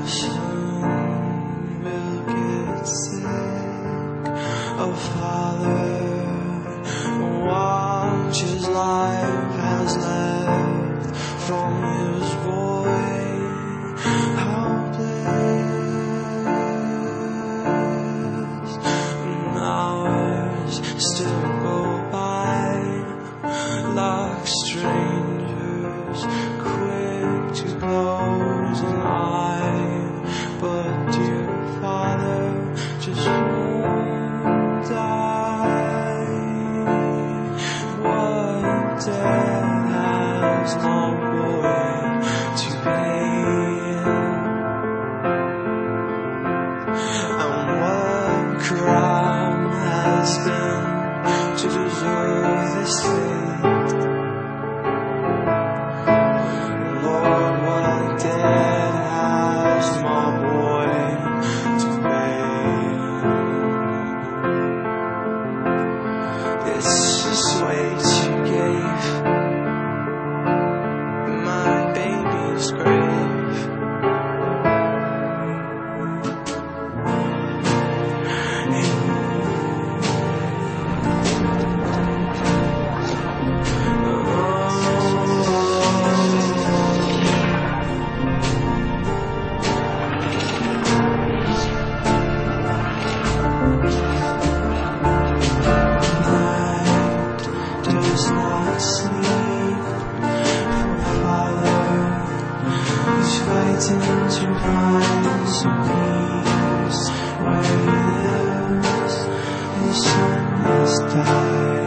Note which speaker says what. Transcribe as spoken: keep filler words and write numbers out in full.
Speaker 1: Soon we'll get sick of Father. Watch his life has left from his boy. How blessed. And hours still go by like strangers, quick to close an eye. But dear Father just won't die. What debt has my boy to pay? And what crime has been to deserve this fate? Lord, what debt has my boy to pay? It's just weight you gave my baby's grave. Does not sleep, for Father is fighting to find some peace where he lives. His son has died.